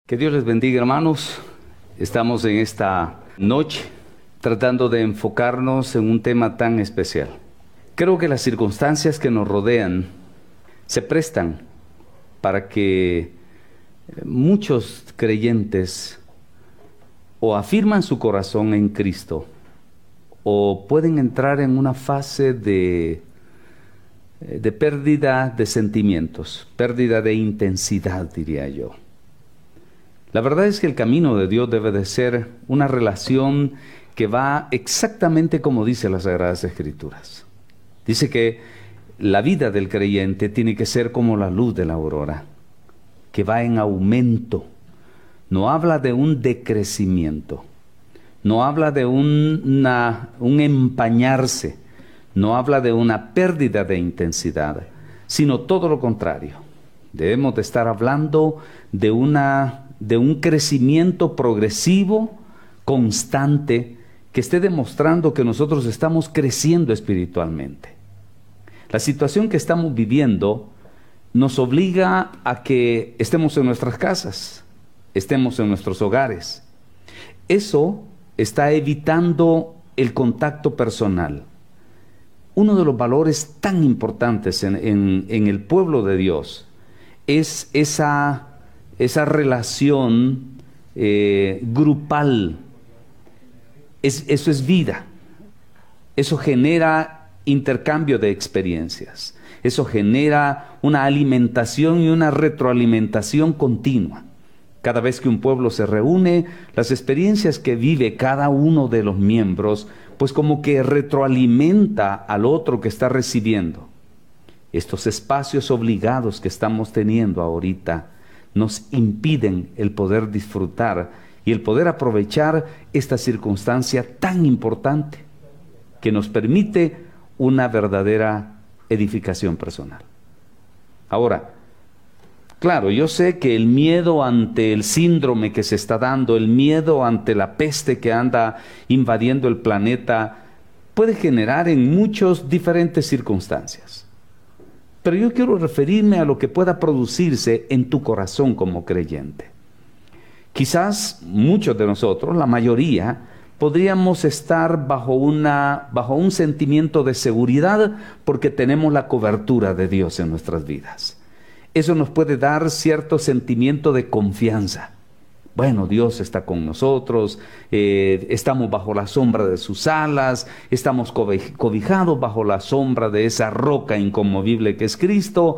Que Dios les bendiga, hermanos. Estamos en esta noche tratando de enfocarnos en un tema tan especial. Creo que las circunstancias que nos rodean se prestan para que muchos creyentes o afirman su corazón en Cristo o pueden entrar en una fase de pérdida de sentimientos, pérdida de intensidad, diría yo. La verdad es que el camino de Dios debe de ser una relación que va exactamente como dice las Sagradas Escrituras. Dice que la vida del creyente tiene que ser como la luz de la aurora, que va en aumento. No habla de un decrecimiento, no habla de un empañarse, no habla de una pérdida de intensidad, sino todo lo contrario. Debemos de estar hablando de un crecimiento progresivo, constante, que esté demostrando que nosotros estamos creciendo espiritualmente. La situación que estamos viviendo nos obliga a que estemos en nuestras casas, estemos en nuestros hogares. Eso está evitando el contacto personal. Uno de los valores tan importantes en el pueblo de Dios es esa relación grupal. Eso es vida. Eso genera intercambio de experiencias. Eso genera una alimentación y una retroalimentación continua. Cada vez que un pueblo se reúne, las experiencias que vive cada uno de los miembros, pues como que retroalimenta al otro que está recibiendo. Estos espacios obligados que estamos teniendo ahorita nos impiden el poder disfrutar y el poder aprovechar esta circunstancia tan importante que nos permite una verdadera edificación personal. Ahora, claro, yo sé que el miedo ante el síndrome que se está dando, el miedo ante la peste que anda invadiendo el planeta, puede generar en muchas diferentes circunstancias. Pero yo quiero referirme a lo que pueda producirse en tu corazón como creyente. Quizás muchos de nosotros, la mayoría, podríamos estar bajo un sentimiento de seguridad porque tenemos la cobertura de Dios en nuestras vidas. Eso nos puede dar cierto sentimiento de confianza. Bueno, Dios está con nosotros, estamos bajo la sombra de sus alas, estamos cobijados bajo la sombra de esa roca inconmovible que es Cristo.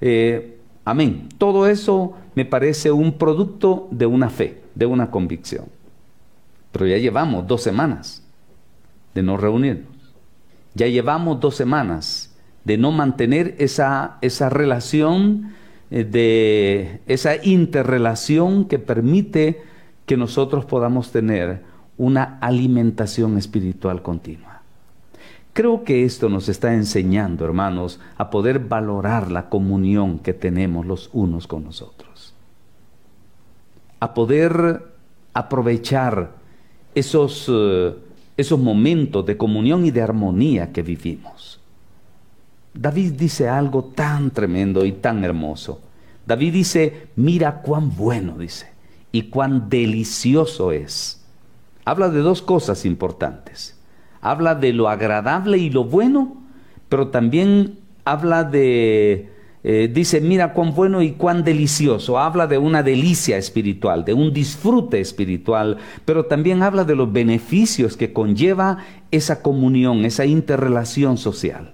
Amén. Todo eso me parece un producto de una fe, de una convicción. Pero ya llevamos 2 semanas de no reunirnos. Ya llevamos 2 semanas de no mantener esa relación, de esa interrelación que permite que nosotros podamos tener una alimentación espiritual continua. Creo que esto nos está enseñando, hermanos, a poder valorar la comunión que tenemos los unos con los otros, a poder aprovechar esos momentos de comunión y de armonía que vivimos. David dice algo tan tremendo y tan hermoso. David dice, mira cuán bueno, dice, y cuán delicioso es. Habla de 2 cosas importantes. Habla de lo agradable y lo bueno, pero también habla dice, mira cuán bueno y cuán delicioso. Habla de una delicia espiritual, de un disfrute espiritual, pero también habla de los beneficios que conlleva esa comunión, esa interrelación social.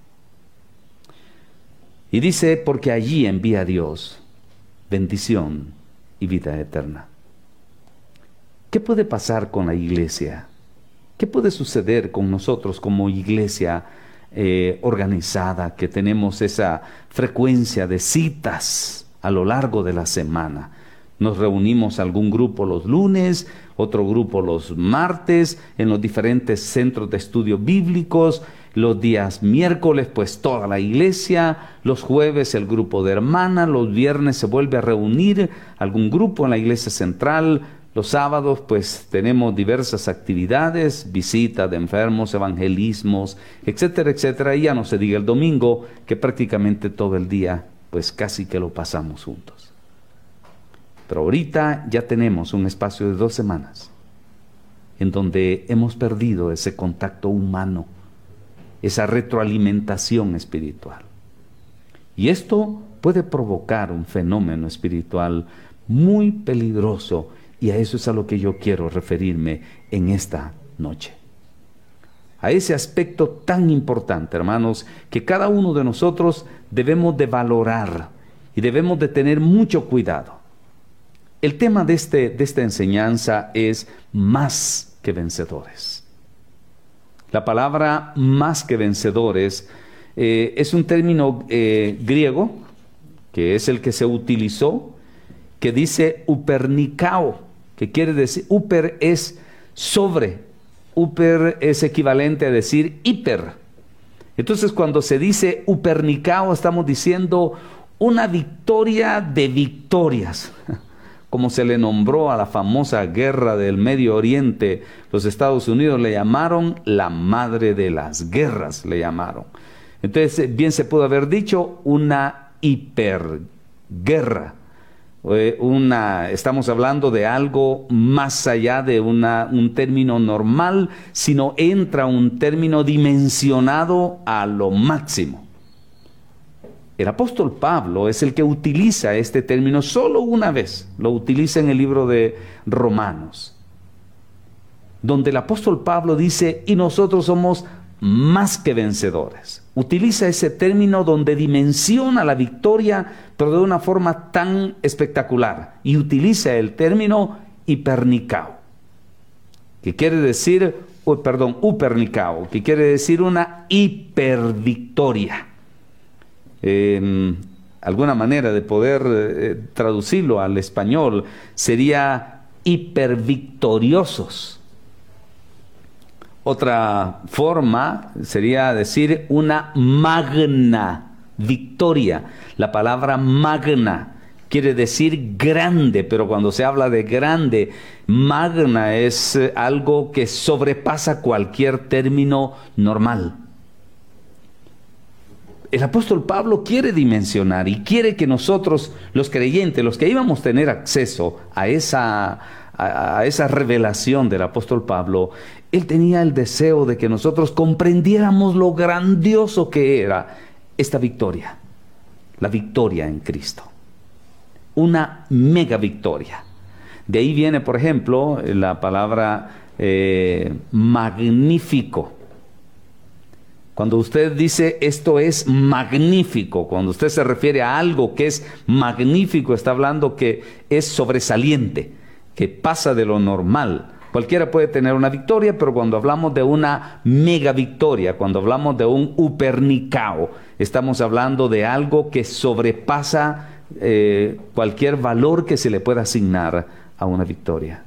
Y dice, porque allí envía Dios bendición y vida eterna. ¿Qué puede pasar con la iglesia? ¿Qué puede suceder con nosotros como iglesia organizada, que tenemos esa frecuencia de citas a lo largo de la semana? Nos reunimos algún grupo los lunes, otro grupo los martes, en los diferentes centros de estudio bíblicos. Los días miércoles, pues toda la iglesia. Los jueves el grupo de hermanas. Los viernes se vuelve a reunir algún grupo en la iglesia central. Los sábados, pues tenemos diversas actividades, visitas de enfermos, evangelismos, etcétera, etcétera. Y ya no se diga el domingo, que prácticamente todo el día, pues casi que lo pasamos juntos. Pero ahorita ya tenemos un espacio de 2 semanas en donde hemos perdido ese contacto humano, esa retroalimentación espiritual. Y esto puede provocar un fenómeno espiritual muy peligroso, y a eso es a lo que yo quiero referirme en esta noche. A ese aspecto tan importante, hermanos, que cada uno de nosotros debemos de valorar y debemos de tener mucho cuidado. El tema de esta enseñanza es más que vencedores. La palabra más que vencedores es un término griego, que es el que se utilizó, que dice upernikao, que quiere decir, uper es sobre, uper es equivalente a decir hiper. Entonces cuando se dice upernikao, estamos diciendo una victoria de victorias, como se le nombró a la famosa guerra del Medio Oriente. Los Estados Unidos le llamaron la madre de las guerras, le llamaron. Entonces bien se pudo haber dicho una hiperguerra. Estamos hablando de algo más allá de un término normal, sino entra un término dimensionado a lo máximo. El apóstol Pablo es el que utiliza este término solo una vez, lo utiliza en el libro de Romanos, donde el apóstol Pablo dice, y nosotros somos más que vencedores. Utiliza ese término donde dimensiona la victoria, pero de una forma tan espectacular, y utiliza el término hipernikao, que quiere decir, upernikao, que quiere decir una hipervictoria. Alguna manera de poder traducirlo al español sería hipervictoriosos. Otra forma sería decir una magna victoria. La palabra magna quiere decir grande, pero cuando se habla de grande, magna es algo que sobrepasa cualquier término normal. El apóstol Pablo quiere dimensionar y quiere que nosotros, los creyentes, los que íbamos a tener acceso a esa revelación del apóstol Pablo, él tenía el deseo de que nosotros comprendiéramos lo grandioso que era esta victoria, la victoria en Cristo, una mega victoria. De ahí viene, por ejemplo, la palabra magnífico. Cuando usted dice esto es magnífico, cuando usted se refiere a algo que es magnífico, está hablando que es sobresaliente, que pasa de lo normal. Cualquiera puede tener una victoria, pero cuando hablamos de una mega victoria, cuando hablamos de un upernikao, estamos hablando de algo que sobrepasa cualquier valor que se le pueda asignar a una victoria.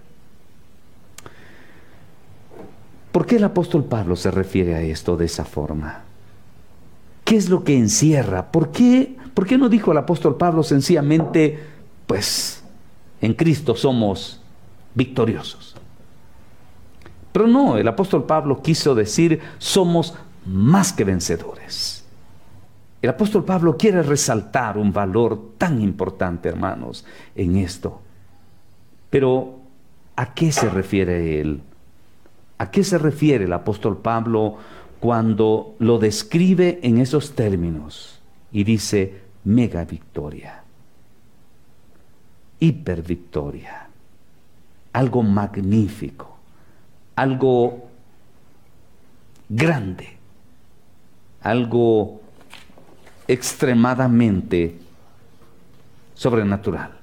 ¿Por qué el apóstol Pablo se refiere a esto de esa forma? ¿Qué es lo que encierra? ¿Por qué no dijo el apóstol Pablo sencillamente, pues, en Cristo somos victoriosos? Pero no, el apóstol Pablo quiso decir, somos más que vencedores. El apóstol Pablo quiere resaltar un valor tan importante, hermanos, en esto. Pero, ¿a qué se refiere él? ¿A qué se refiere el apóstol Pablo cuando lo describe en esos términos y dice mega victoria, hiper victoria, algo magnífico, algo grande, algo extremadamente sobrenatural?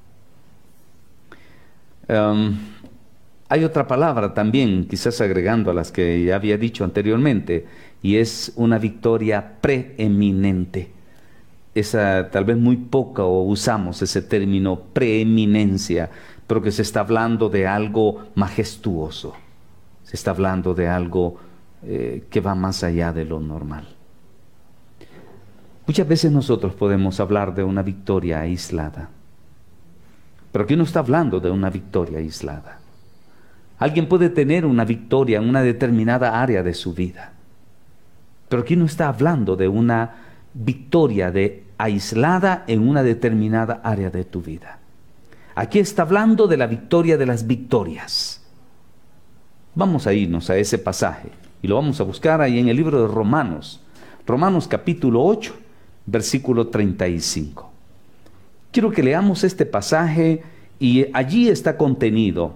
Hay otra palabra también, quizás agregando a las que ya había dicho anteriormente, y es una victoria preeminente. Esa tal vez muy poca o usamos ese término preeminencia, pero que se está hablando de algo majestuoso. Se está hablando de algo que va más allá de lo normal. Muchas veces nosotros podemos hablar de una victoria aislada, pero aquí no está hablando de una victoria aislada. Alguien puede tener una victoria en una determinada área de su vida, pero aquí no está hablando de una victoria aislada en una determinada área de tu vida. Aquí está hablando de la victoria de las victorias. Vamos a irnos a ese pasaje y lo vamos a buscar ahí en el libro de Romanos. Romanos capítulo 8, versículo 35. Quiero que leamos este pasaje y allí está contenido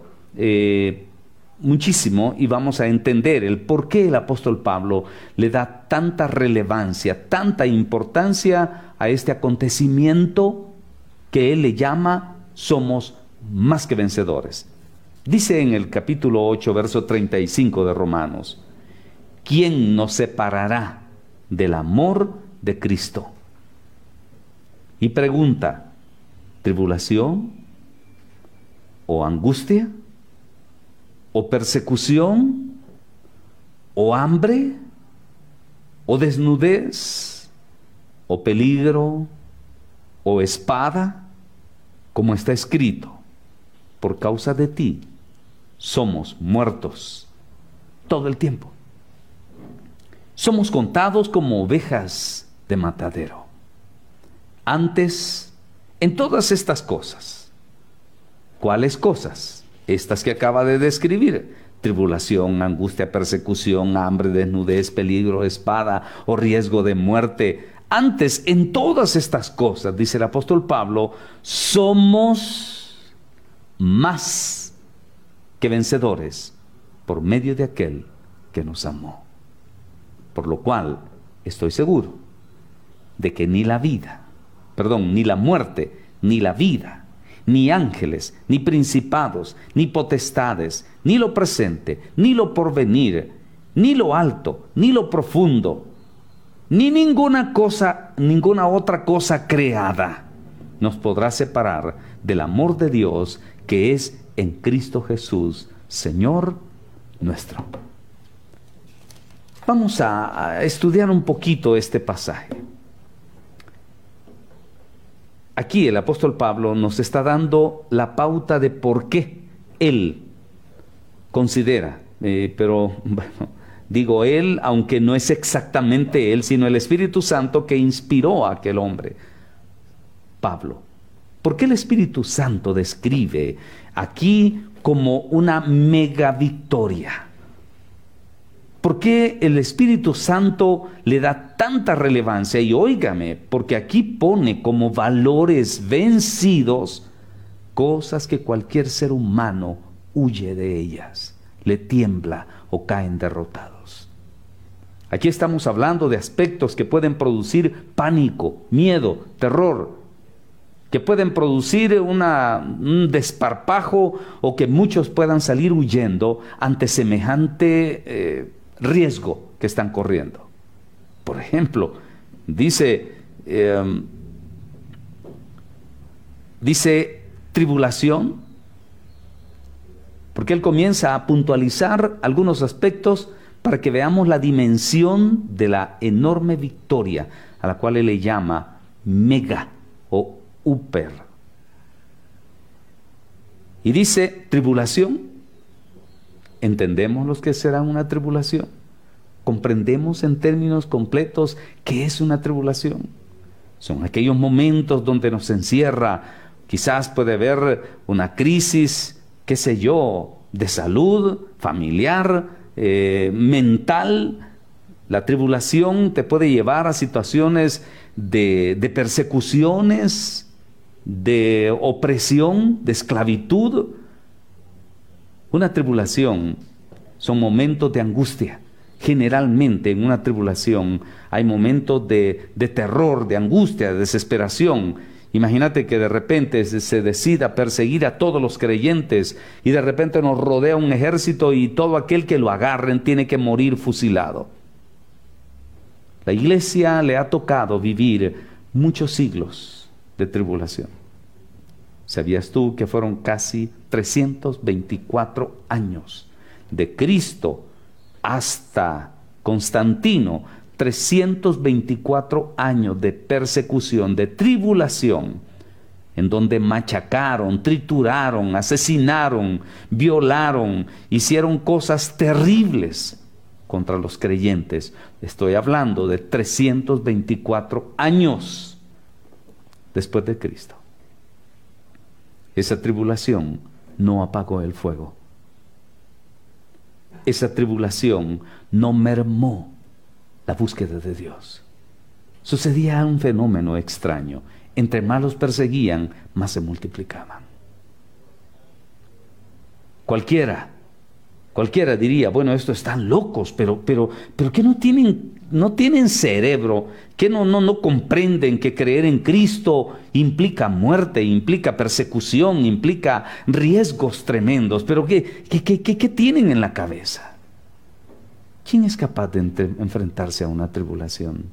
muchísimo y vamos a entender el por qué el apóstol Pablo le da tanta relevancia, tanta importancia a este acontecimiento que él le llama somos más que vencedores. Dice en el capítulo 8, verso 35 de Romanos: ¿quién nos separará del amor de Cristo? Y pregunta: ¿tribulación? ¿O angustia? ¿O persecución? ¿O hambre? ¿O desnudez? ¿O peligro? ¿O espada? Como está escrito: por causa de ti somos muertos todo el tiempo. Somos contados como ovejas de matadero. Antes, en todas estas cosas. ¿Cuáles cosas? Estas que acaba de describir: tribulación, angustia, persecución, hambre, desnudez, peligro, espada o riesgo de muerte. Antes, en todas estas cosas, dice el apóstol Pablo, somos más que vencedores por medio de aquel que nos amó. Por lo cual, estoy seguro de que ni la muerte, ni la vida, ni ángeles, ni principados, ni potestades, ni lo presente, ni lo porvenir, ni lo alto, ni lo profundo, ni ninguna otra cosa creada nos podrá separar del amor de Dios que es en Cristo Jesús, Señor nuestro. Vamos a estudiar un poquito este pasaje. Aquí el apóstol Pablo nos está dando la pauta de por qué él considera, pero bueno, digo él, aunque no es exactamente él, sino el Espíritu Santo que inspiró a aquel hombre, Pablo. ¿Por qué el Espíritu Santo describe aquí como una mega victoria? ¿Por qué el Espíritu Santo le da tanta relevancia? Y óigame, porque aquí pone como valores vencidos cosas que cualquier ser humano huye de ellas, le tiembla o caen derrotados. Aquí estamos hablando de aspectos que pueden producir pánico, miedo, terror, que pueden producir un desparpajo o que muchos puedan salir huyendo ante semejante riesgo que están corriendo. Por ejemplo, dice tribulación, porque él comienza a puntualizar algunos aspectos para que veamos la dimensión de la enorme victoria a la cual él le llama mega o upper. Y dice tribulación. ¿Entendemos lo que será una tribulación? ¿Comprendemos en términos completos qué es una tribulación? Son aquellos momentos donde nos encierra, quizás puede haber una crisis, qué sé yo, de salud, familiar, mental. La tribulación te puede llevar a situaciones de persecuciones, de opresión, de esclavitud. Una tribulación son momentos de angustia. Generalmente en una tribulación hay momentos de terror, de angustia, de desesperación. Imagínate que de repente se decida perseguir a todos los creyentes y de repente nos rodea un ejército y todo aquel que lo agarren tiene que morir fusilado. La iglesia le ha tocado vivir muchos siglos de tribulación. ¿Sabías tú que fueron casi 324 años de Cristo hasta Constantino? 324 años de persecución, de tribulación, en donde machacaron, trituraron, asesinaron, violaron, hicieron cosas terribles contra los creyentes. Estoy hablando de 324 años después de Cristo. Esa tribulación no apagó el fuego. Esa tribulación no mermó la búsqueda de Dios. Sucedía un fenómeno extraño. Entre más los perseguían, más se multiplicaban. Cualquiera diría, bueno, estos están locos, pero que no tienen cerebro, que no comprenden que creer en Cristo implica muerte, implica persecución, implica riesgos tremendos. Pero ¿qué tienen en la cabeza? ¿Quién es capaz de enfrentarse a una tribulación?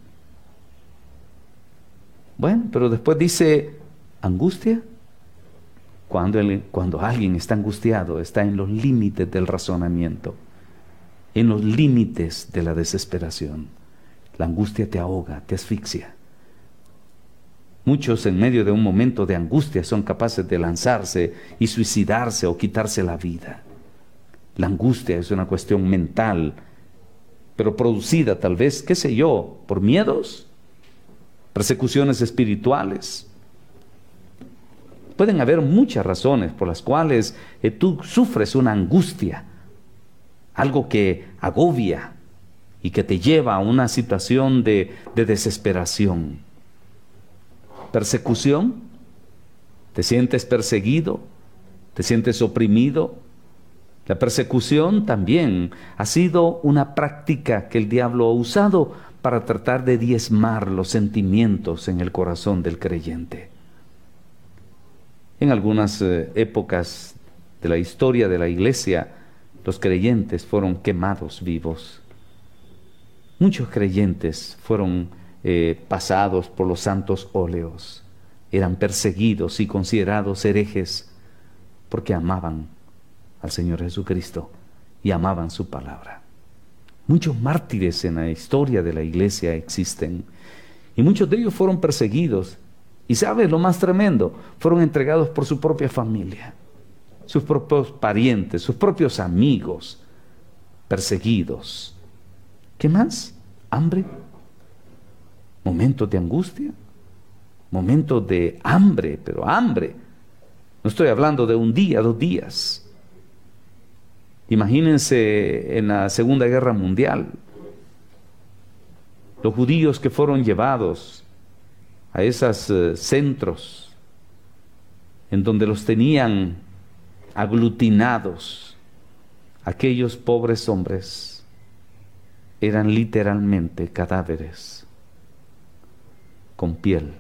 Bueno, pero después dice, angustia. Cuando alguien está angustiado, está en los límites del razonamiento, en los límites de la desesperación. La angustia te ahoga, te asfixia. Muchos en medio de un momento de angustia son capaces de lanzarse y suicidarse o quitarse la vida. La angustia es una cuestión mental, pero producida tal vez, qué sé yo, por miedos, persecuciones espirituales. Pueden haber muchas razones por las cuales tú sufres una angustia, algo que agobia y que te lleva a una situación de desesperación. Persecución, te sientes perseguido, te sientes oprimido. La persecución también ha sido una práctica que el diablo ha usado para tratar de diezmar los sentimientos en el corazón del creyente. En algunas épocas de la historia de la iglesia, los creyentes fueron quemados vivos. Muchos creyentes fueron pasados por los santos óleos. Eran perseguidos y considerados herejes porque amaban al Señor Jesucristo y amaban su palabra. Muchos mártires en la historia de la iglesia existen y muchos de ellos fueron perseguidos. Y ¿sabes lo más tremendo? Fueron entregados por su propia familia, sus propios parientes, sus propios amigos, perseguidos. ¿Qué más? Hambre, momentos de angustia, momentos de hambre, pero hambre. No estoy hablando de un día, 2 días. Imagínense en la Segunda Guerra Mundial, los judíos que fueron llevados a esos centros en donde los tenían aglutinados. Aquellos pobres hombres eran literalmente cadáveres con piel.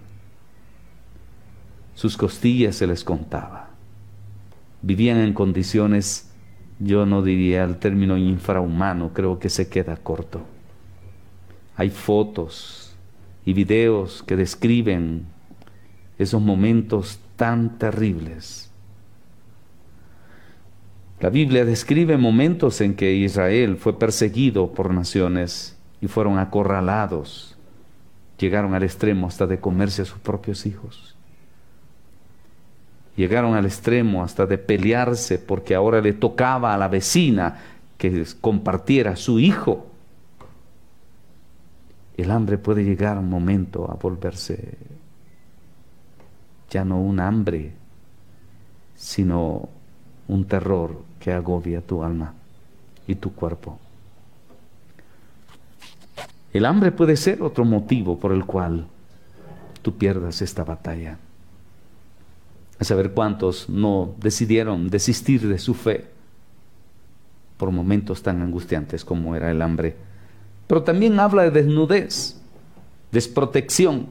Sus costillas se les contaba. Vivían en condiciones, yo no diría el término infrahumano, creo que se queda corto. Hay fotos y videos que describen esos momentos tan terribles. La Biblia describe momentos en que Israel fue perseguido por naciones y fueron acorralados. Llegaron al extremo hasta de comerse a sus propios hijos. Llegaron al extremo hasta de pelearse porque ahora le tocaba a la vecina que compartiera su hijo. El hambre puede llegar a un momento a volverse ya no un hambre, sino un terror que agobia tu alma y tu cuerpo. El hambre puede ser otro motivo por el cual tú pierdas esta batalla. A saber cuántos no decidieron desistir de su fe por momentos tan angustiantes como era el hambre. Pero también habla de desnudez, desprotección,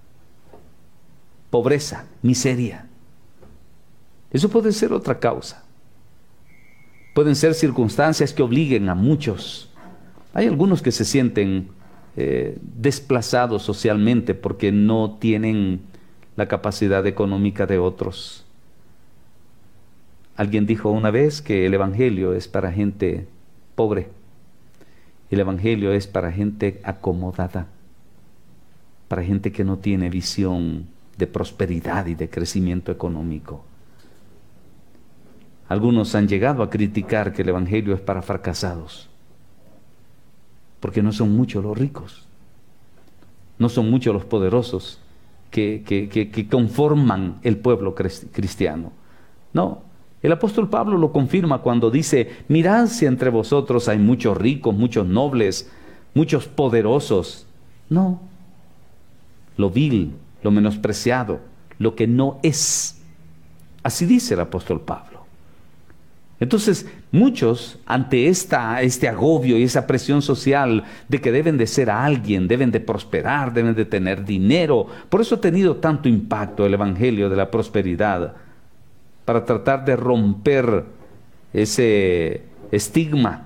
pobreza, miseria. Eso puede ser otra causa. Pueden ser circunstancias que obliguen a muchos. Hay algunos que se sienten desplazados socialmente porque no tienen la capacidad económica de otros. Alguien dijo una vez que el evangelio es para gente pobre. El evangelio es para gente acomodada, para gente que no tiene visión de prosperidad y de crecimiento económico. Algunos han llegado a criticar que el evangelio es para fracasados, porque no son muchos los ricos, no son muchos los poderosos que conforman el pueblo cristiano. No, el apóstol Pablo lo confirma cuando dice: mirad si entre vosotros hay muchos ricos, muchos nobles, muchos poderosos. No, lo vil, lo menospreciado, lo que no es. Así dice el apóstol Pablo. Entonces, muchos, ante este agobio y esa presión social de que deben de ser alguien, deben de prosperar, deben de tener dinero, por eso ha tenido tanto impacto el evangelio de la prosperidad, para tratar de romper ese estigma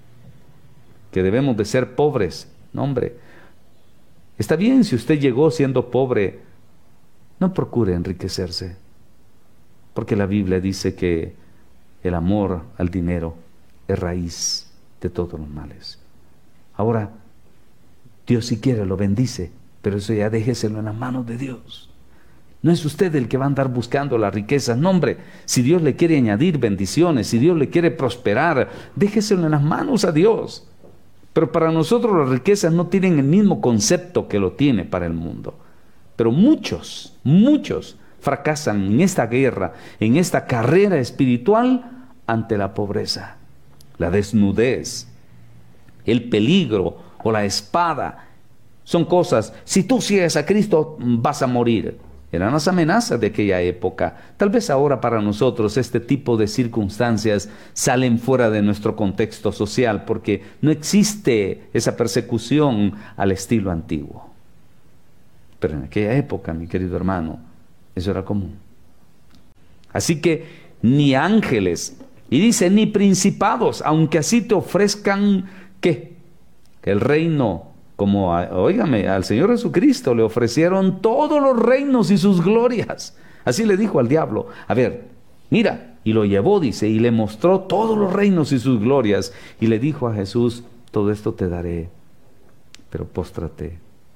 que debemos de ser pobres. No, hombre, está bien si usted llegó siendo pobre, no procure enriquecerse, porque la Biblia dice que el amor al dinero es raíz de todos los males. Ahora, Dios si quiere lo bendice, pero eso ya déjeselo en las manos de Dios. No es usted el que va a andar buscando las riquezas. No, hombre, si Dios le quiere añadir bendiciones, si Dios le quiere prosperar, déjeselo en las manos a Dios. Pero para nosotros las riquezas no tienen el mismo concepto que lo tiene para el mundo. Pero muchos fracasan en esta guerra, en esta carrera espiritual ante la pobreza, la desnudez, el peligro o la espada. Son cosas, si tú sigues a Cristo vas a morir. Eran las amenazas de aquella época. Tal vez ahora para nosotros este tipo de circunstancias salen fuera de nuestro contexto social, porque no existe esa persecución al estilo antiguo. Pero en aquella época, mi querido hermano, eso era común. Así que ni ángeles, y dice ni principados, aunque así te ofrezcan, ¿qué? Que el reino, como, óigame, al Señor Jesucristo le ofrecieron todos los reinos y sus glorias. Así le dijo al diablo: a ver, mira, y lo llevó, dice, y le mostró todos los reinos y sus glorias, y le dijo a Jesús: todo esto te daré, pero póstrate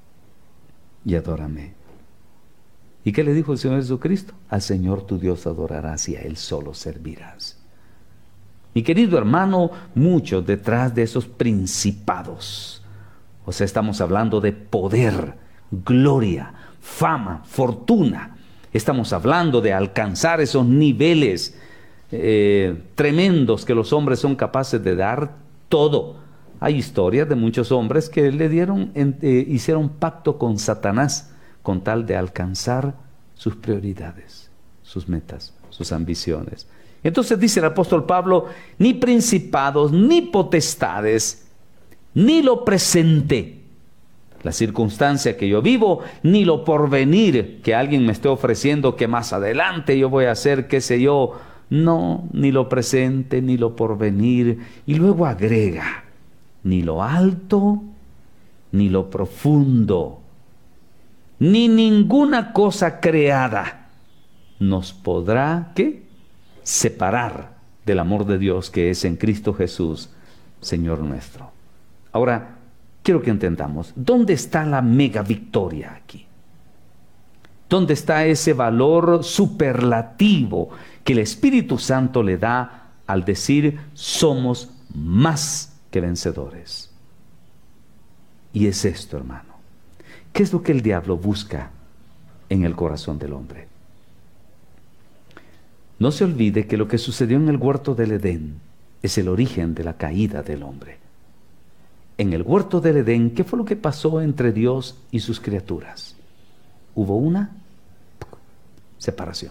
y adórame. ¿Y qué le dijo el Señor Jesucristo? Al Señor tu Dios adorarás y a Él solo servirás. Mi querido hermano, muchos detrás de esos principados, o sea, estamos hablando de poder, gloria, fama, fortuna. Estamos hablando de alcanzar esos niveles tremendos que los hombres son capaces de dar todo. Hay historias de muchos hombres que hicieron pacto con Satanás con tal de alcanzar sus prioridades, sus metas, sus ambiciones. Entonces dice el apóstol Pablo: ni principados, ni potestades, ni lo presente, la circunstancia que yo vivo, ni lo porvenir, que alguien me esté ofreciendo que más adelante yo voy a hacer, qué sé yo. No, ni lo presente, ni lo porvenir. Y luego agrega: ni lo alto, ni lo profundo, ni ninguna cosa creada nos podrá, ¿qué? Separar del amor de Dios que es en Cristo Jesús, Señor nuestro. Ahora, quiero que entendamos, ¿dónde está la mega victoria aquí? ¿Dónde está ese valor superlativo que el Espíritu Santo le da al decir: somos más que vencedores? Y es esto, hermano. ¿Qué es lo que el diablo busca en el corazón del hombre? No se olvide que lo que sucedió en el huerto del Edén es el origen de la caída del hombre. En el huerto del Edén, ¿qué fue lo que pasó entre Dios y sus criaturas? Hubo una separación.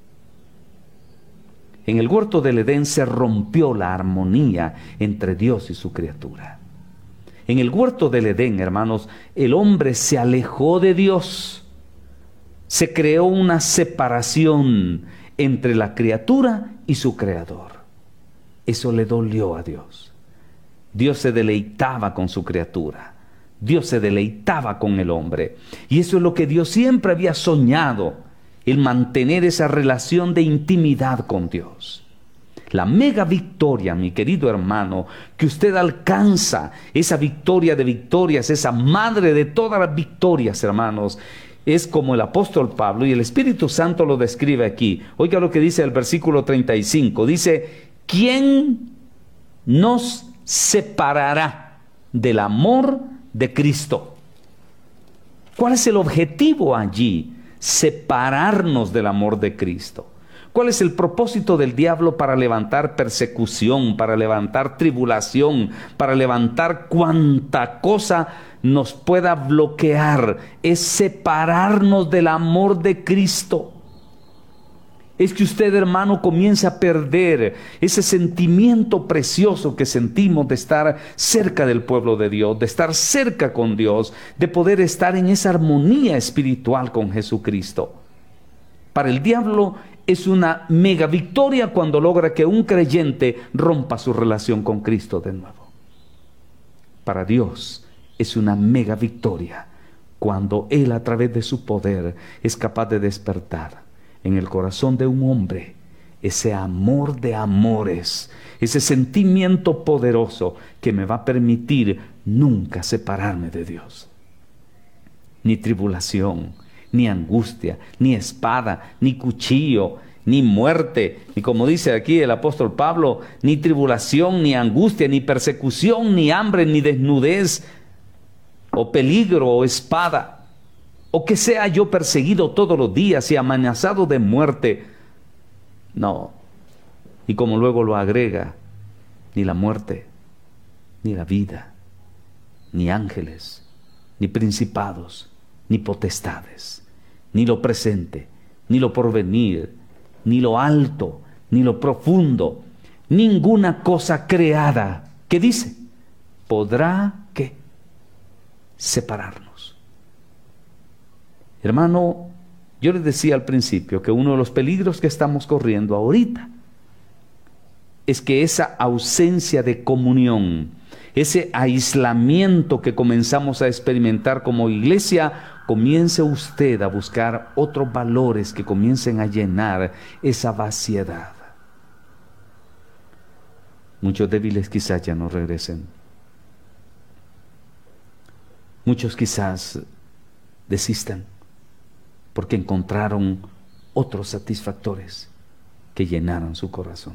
En el huerto del Edén se rompió la armonía entre Dios y su criatura. En el huerto del Edén, hermanos, el hombre se alejó de Dios. Se creó una separación entre la criatura y su creador. Eso le dolió a Dios. Dios se deleitaba con su criatura. Dios se deleitaba con el hombre. Y eso es lo que Dios siempre había soñado, el mantener esa relación de intimidad con Dios. La mega victoria, mi querido hermano, que usted alcanza, esa victoria de victorias, esa madre de todas las victorias, hermanos, es como el apóstol Pablo, y el Espíritu Santo lo describe aquí. Oiga lo que dice el versículo 35. Dice: ¿quién nos separará del amor de Cristo? ¿Cuál es el objetivo allí? Separarnos del amor de Cristo. ¿Cuál es el propósito del diablo para levantar persecución, para levantar tribulación, para levantar cuanta cosa nos pueda bloquear? Es separarnos del amor de Cristo. Es que usted, hermano, comience a perder ese sentimiento precioso que sentimos de estar cerca del pueblo de Dios, de estar cerca con Dios, de poder estar en esa armonía espiritual con Jesucristo. Para el diablo es una mega victoria cuando logra que un creyente rompa su relación con Cristo de nuevo. Para Dios es una mega victoria cuando Él, a través de su poder, es capaz de despertar en el corazón de un hombre ese amor de amores, ese sentimiento poderoso que me va a permitir nunca separarme de Dios. Ni tribulación, ni angustia, ni espada, ni cuchillo, ni muerte, ni, como dice aquí el apóstol Pablo, ni tribulación, ni angustia, ni persecución, ni hambre, ni desnudez, o peligro, o espada, o que sea yo perseguido todos los días y amenazado de muerte. No. Y como luego lo agrega, ni la muerte, ni la vida, ni ángeles, ni principados, ni potestades, ni lo presente, ni lo porvenir, ni lo alto, ni lo profundo, ninguna cosa creada, ¿qué dice? Podrá, ¿qué? Separarnos. Hermano, yo les decía al principio que uno de los peligros que estamos corriendo ahorita es que esa ausencia de comunión, ese aislamiento que comenzamos a experimentar como iglesia, comience usted a buscar otros valores que comiencen a llenar esa vaciedad. Muchos débiles quizás ya no regresen. Muchos quizás desistan porque encontraron otros satisfactores que llenaran su corazón.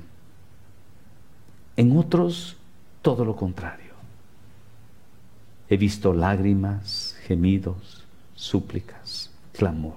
En otros, todo lo contrario. He visto lágrimas, gemidos, súplicas, clamor.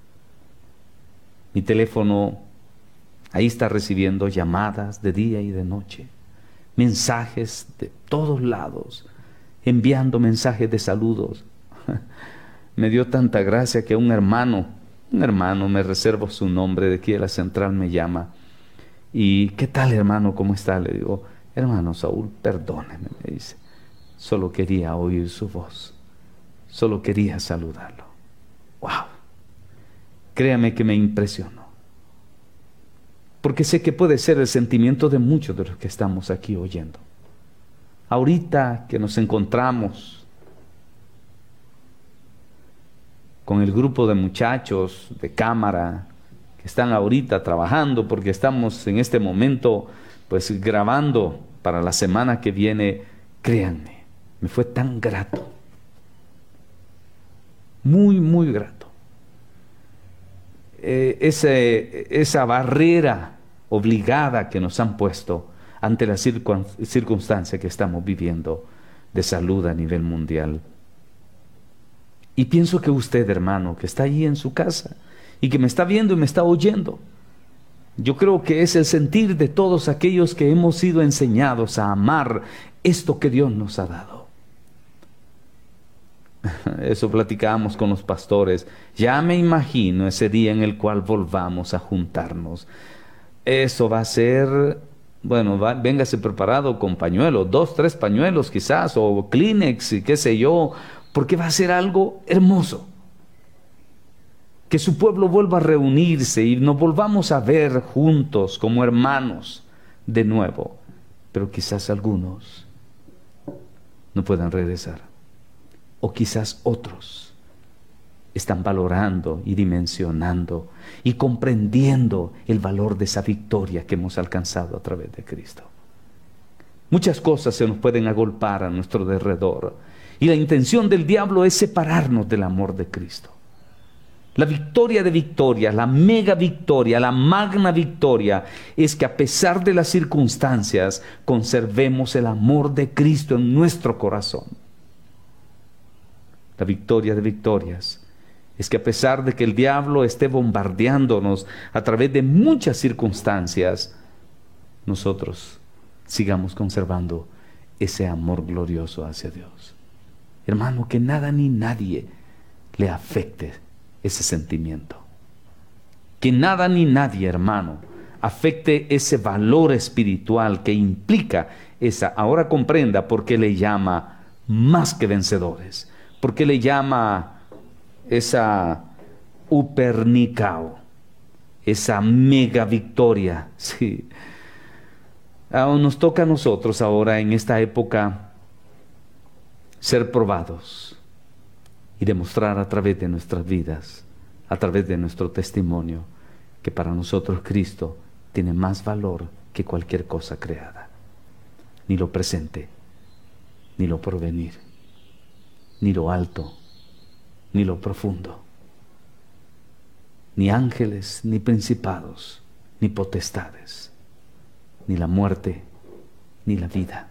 Mi teléfono ahí está recibiendo llamadas de día y de noche, mensajes de todos lados, enviando mensajes de saludos. Me dio tanta gracia que un hermano, me reservo su nombre, de aquí de la central me llama. ¿Y qué tal, hermano? ¿Cómo está? Le digo, hermano Saúl, perdóneme, me dice. Solo quería oír su voz. Solo quería saludarlo. ¡Wow! Créame que me impresionó. Porque sé que puede ser el sentimiento de muchos de los que estamos aquí oyendo. Ahorita que nos encontramos con el grupo de muchachos de cámara que están ahorita trabajando, porque estamos en este momento pues grabando para la semana que viene, créanme, me fue tan grato, muy, muy grato. Esa barrera obligada que nos han puesto ante la circunstancia que estamos viviendo de salud a nivel mundial. Y pienso que usted, hermano, que está ahí en su casa y que me está viendo y me está oyendo, yo creo que es el sentir de todos aquellos que hemos sido enseñados a amar esto que Dios nos ha dado. Eso platicábamos con los pastores. Ya me imagino ese día en el cual volvamos a juntarnos. Eso va a ser, bueno, véngase preparado con pañuelos, 2, 3 pañuelos quizás, o Kleenex y qué sé yo, porque va a ser algo hermoso. Que su pueblo vuelva a reunirse y nos volvamos a ver juntos como hermanos de nuevo. Pero quizás algunos no puedan regresar. O quizás otros están valorando y dimensionando y comprendiendo el valor de esa victoria que hemos alcanzado a través de Cristo. Muchas cosas se nos pueden agolpar a nuestro derredor. Y la intención del diablo es separarnos del amor de Cristo. La victoria de victorias, la mega victoria, la magna victoria, es que a pesar de las circunstancias, conservemos el amor de Cristo en nuestro corazón. La victoria de victorias es que a pesar de que el diablo esté bombardeándonos a través de muchas circunstancias, nosotros sigamos conservando ese amor glorioso hacia Dios. Hermano, que nada ni nadie le afecte ese sentimiento. Que nada ni nadie, hermano, afecte ese valor espiritual que implica esa. Ahora comprenda por qué le llama más que vencedores. ¿Por qué le llama esa upernicao? Esa mega victoria. Sí. Nos toca a nosotros ahora en esta época ser probados y demostrar a través de nuestras vidas, a través de nuestro testimonio, que para nosotros Cristo tiene más valor que cualquier cosa creada. Ni lo presente, ni lo porvenir, ni lo alto, ni lo profundo, ni ángeles, ni principados, ni potestades, ni la muerte, ni la vida.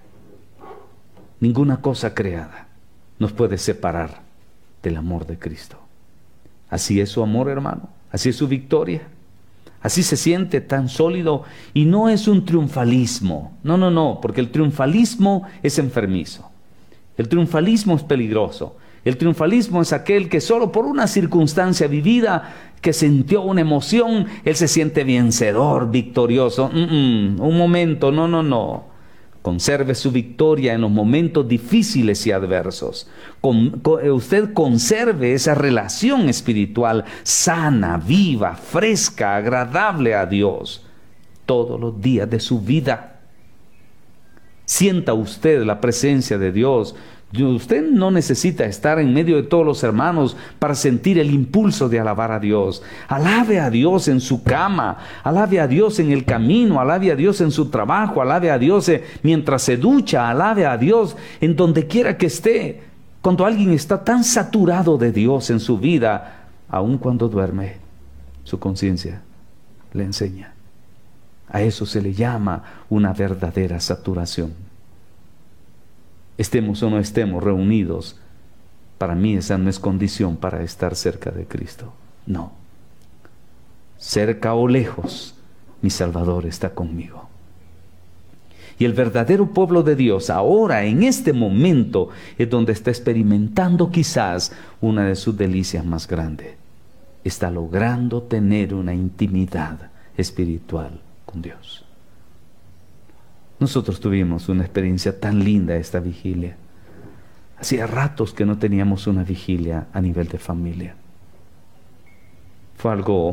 Ninguna cosa creada nos puede separar del amor de Cristo. Así es su amor, hermano. Así es su victoria. Así se siente tan sólido, y no es un triunfalismo. No, porque el triunfalismo es enfermizo. El triunfalismo es peligroso. El triunfalismo es aquel que solo por una circunstancia vivida, que sintió una emoción, él se siente vencedor, victorioso. Un momento, no. Conserve su victoria en los momentos difíciles y adversos. Usted conserve esa relación espiritual sana, viva, fresca, agradable a Dios todos los días de su vida. Sienta usted la presencia de Dios. Usted no necesita estar en medio de todos los hermanos para sentir el impulso de alabar a Dios. Alabe a Dios en su cama, alabe a Dios en el camino, alabe a Dios en su trabajo, alabe a Dios mientras se ducha, alabe a Dios en donde quiera que esté. Cuando alguien está tan saturado de Dios en su vida, aun cuando duerme, su conciencia le enseña. A eso se le llama una verdadera saturación. Estemos o no estemos reunidos, para mí esa no es condición para estar cerca de Cristo. No. Cerca o lejos, mi Salvador está conmigo. Y el verdadero pueblo de Dios ahora, en este momento, es donde está experimentando quizás una de sus delicias más grandes. Está logrando tener una intimidad espiritual con Dios. Nosotros tuvimos una experiencia tan linda esta vigilia. Hacía ratos que no teníamos una vigilia a nivel de familia. Fue algo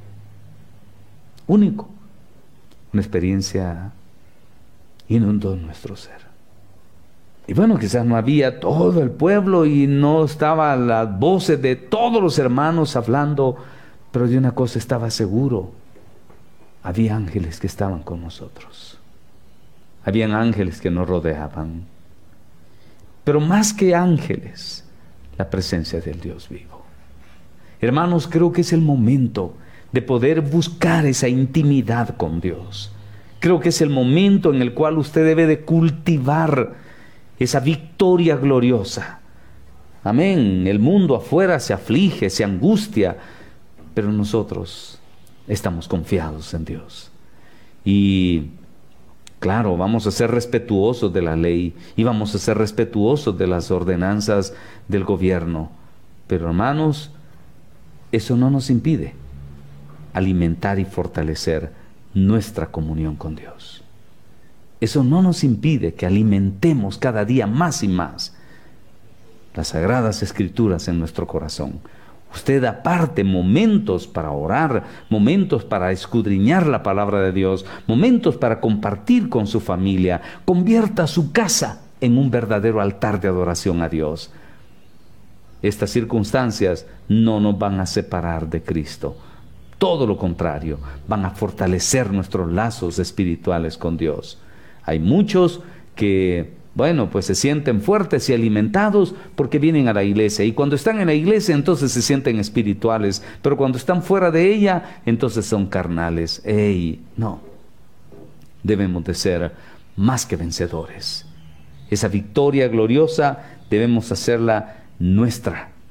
único. Una experiencia inundó nuestro ser. Y bueno, quizás no había todo el pueblo y no estaban las voces de todos los hermanos hablando, pero de una cosa estaba seguro: había ángeles que estaban con nosotros. Habían ángeles que nos rodeaban. Pero más que ángeles, la presencia del Dios vivo. Hermanos, creo que es el momento de poder buscar esa intimidad con Dios. Creo que es el momento en el cual usted debe de cultivar esa victoria gloriosa. Amén. El mundo afuera se aflige, se angustia, pero nosotros estamos confiados en Dios. Y claro, vamos a ser respetuosos de la ley y vamos a ser respetuosos de las ordenanzas del gobierno. Pero hermanos, eso no nos impide alimentar y fortalecer nuestra comunión con Dios. Eso no nos impide que alimentemos cada día más y más las Sagradas Escrituras en nuestro corazón. Usted aparte momentos para orar, momentos para escudriñar la palabra de Dios, momentos para compartir con su familia. Convierta su casa en un verdadero altar de adoración a Dios. Estas circunstancias no nos van a separar de Cristo. Todo lo contrario, van a fortalecer nuestros lazos espirituales con Dios. Hay muchos que, bueno, pues se sienten fuertes y alimentados porque vienen a la iglesia. Y cuando están en la iglesia, entonces se sienten espirituales. Pero cuando están fuera de ella, entonces son carnales. No. Debemos de ser más que vencedores. Esa victoria gloriosa debemos hacerla nuestra.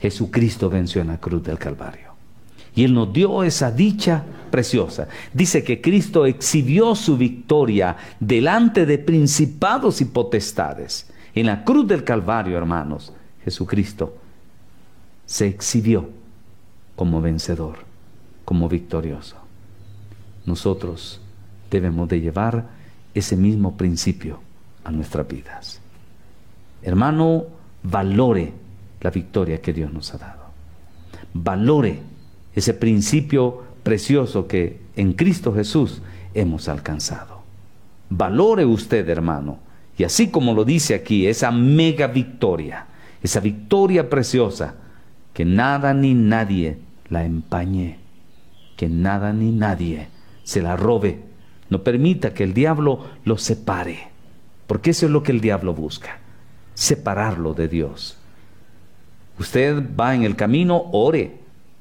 Jesucristo venció en la cruz del Calvario. Y Él nos dio esa dicha preciosa. Dice que Cristo exhibió su victoria delante de principados y potestades. En la cruz del Calvario, hermanos, Jesucristo se exhibió como vencedor, como victorioso. Nosotros debemos de llevar ese mismo principio a nuestras vidas. Hermano, valore la victoria que Dios nos ha dado. Valore ese principio precioso que en Cristo Jesús hemos alcanzado. Valore usted, hermano, y así como lo dice aquí, esa mega victoria, esa victoria preciosa, que nada ni nadie la empañe, que nada ni nadie se la robe. No permita que el diablo lo separe, porque eso es lo que el diablo busca, separarlo de Dios. Usted va en el camino, ore.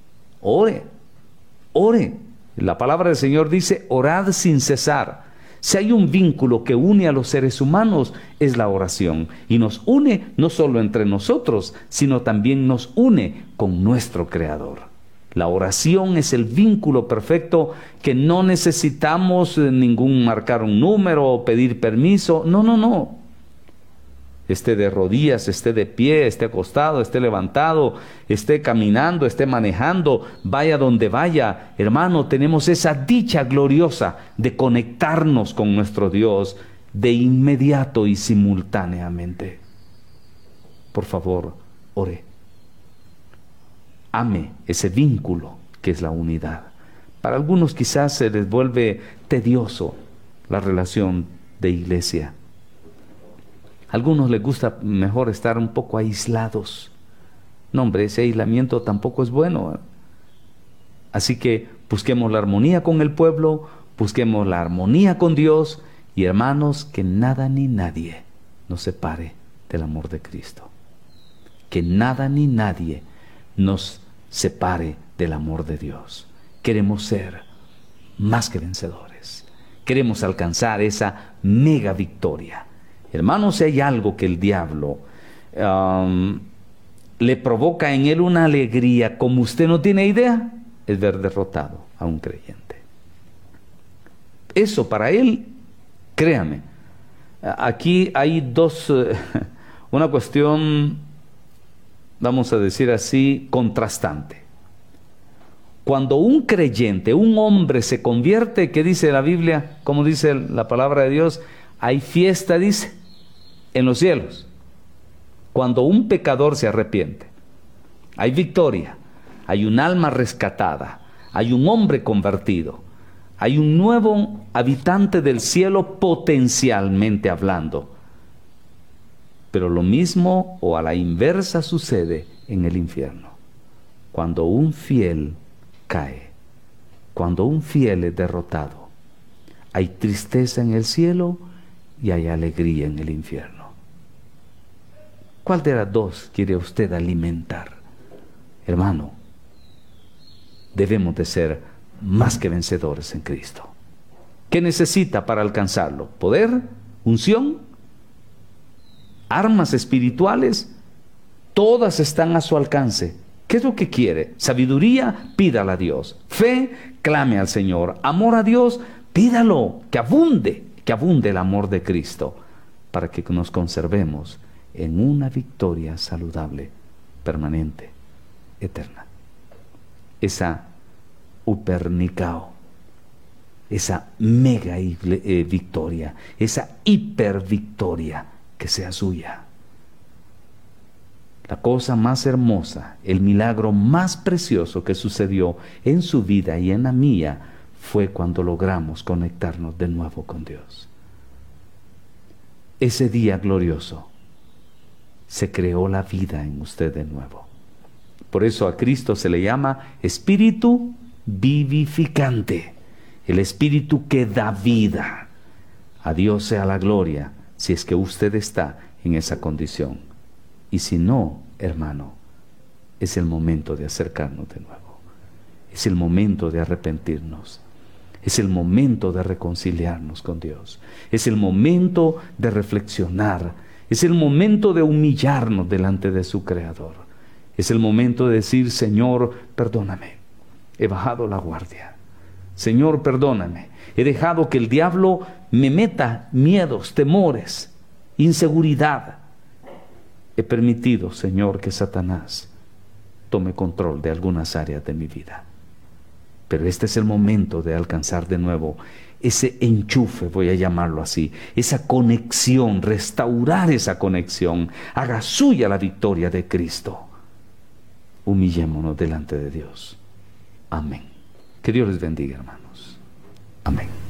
La palabra del Señor dice, orad sin cesar. Si hay un vínculo que une a los seres humanos, es la oración. Y nos une no solo entre nosotros, sino también nos une con nuestro Creador. La oración es el vínculo perfecto que no necesitamos marcar un número o pedir permiso. No. Esté de rodillas, esté de pie, esté acostado, esté levantado, esté caminando, esté manejando, vaya donde vaya. Hermano, tenemos esa dicha gloriosa de conectarnos con nuestro Dios de inmediato y simultáneamente. Por favor, ore. Ame ese vínculo que es la unidad. Para algunos quizás se les vuelve tedioso la relación de iglesia. A algunos les gusta mejor estar un poco aislados. No, hombre, ese aislamiento tampoco es bueno. Así que busquemos la armonía con el pueblo, busquemos la armonía con Dios, y hermanos, que nada ni nadie nos separe del amor de Cristo. Que nada ni nadie nos separe del amor de Dios. Queremos ser más que vencedores. Queremos alcanzar esa mega victoria. Hermanos, si hay algo que el diablo le provoca en él una alegría como usted no tiene idea, es ver derrotado a un creyente. Eso para él, créame, aquí hay una cuestión, vamos a decir así, contrastante. Cuando un creyente, un hombre se convierte, ¿qué dice la Biblia? ¿Cómo dice la palabra de Dios? Hay fiesta, dice, en los cielos. Cuando un pecador se arrepiente, hay victoria, hay un alma rescatada, hay un hombre convertido, hay un nuevo habitante del cielo potencialmente hablando. Pero lo mismo o a la inversa sucede en el infierno. Cuando un fiel cae, cuando un fiel es derrotado, hay tristeza en el cielo y hay alegría en el infierno. ¿Cuál de las dos quiere usted alimentar? Hermano, debemos de ser más que vencedores en Cristo. ¿Qué necesita para alcanzarlo? ¿Poder? ¿Unción? ¿Armas espirituales? Todas están a su alcance. ¿Qué es lo que quiere? Sabiduría, pídala a Dios. Fe, clame al Señor. Amor a Dios, pídalo, que abunde el amor de Cristo, para que nos conservemos en una victoria saludable, permanente, eterna. Esa upernicao, esa mega victoria, esa hipervictoria que sea suya. La cosa más hermosa, el milagro más precioso que sucedió en su vida y en la mía fue cuando logramos conectarnos de nuevo con Dios. Ese día glorioso se creó la vida en usted de nuevo. Por eso a Cristo se le llama Espíritu vivificante, el Espíritu que da vida. A Dios sea la gloria si es que usted está en esa condición. Y si no, hermano, es el momento de acercarnos de nuevo. Es el momento de arrepentirnos. Es el momento de reconciliarnos con Dios. Es el momento de reflexionar. Es el momento de humillarnos delante de su Creador. Es el momento de decir: Señor, perdóname. He bajado la guardia. Señor, perdóname. He dejado que el diablo me meta miedos, temores, inseguridad. He permitido, Señor, que Satanás tome control de algunas áreas de mi vida. Pero este es el momento de alcanzar de nuevo ese enchufe, voy a llamarlo así, esa conexión, restaurar esa conexión. Haga suya la victoria de Cristo. Humillémonos delante de Dios. Amén. Que Dios les bendiga, hermanos. Amén.